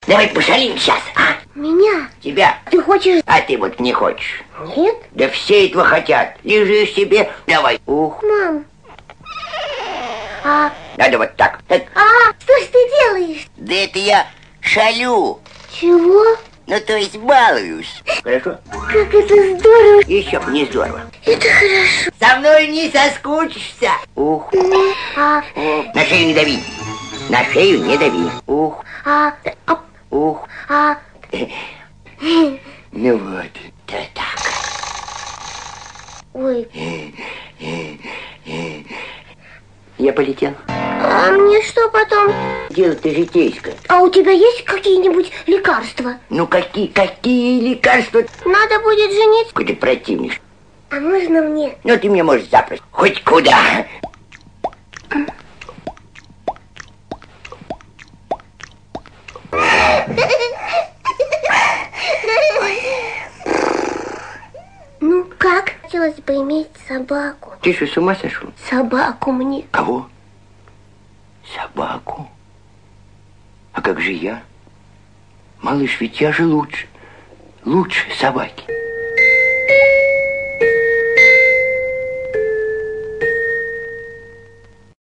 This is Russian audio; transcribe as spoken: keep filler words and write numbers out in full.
Давай пошалим сейчас, а? Меня? Тебя. Ты хочешь? А ты вот не хочешь. Нет? Да все этого хотят. Лежи себе. Давай. Ух. Мам. А... Надо вот так. Так. А, что ж ты делаешь? Да это я шалю. Чего? Ну, то есть балуюсь. Хорошо? Как это здорово. Еще не здорово. Это хорошо. Со мной не соскучишься. Ух. А... На шею не дави. На шею не дави. Ух. А... а... Ух. А... Ну вот. Да так. Ой. Я полетел. А мне что потом? Дело-то житейское. А у тебя есть какие-нибудь лекарства? Ну какие, какие лекарства? Надо будет жениться. Какой ты противник. А можно мне? Ну ты мне можешь запросто. Хоть куда. Ну как? Хотелось бы иметь собаку. Ты что, с ума сошел? Собаку мне. Кого? Собаку? А как же я? Малыш, ведь я же лучше. Лучше собаки.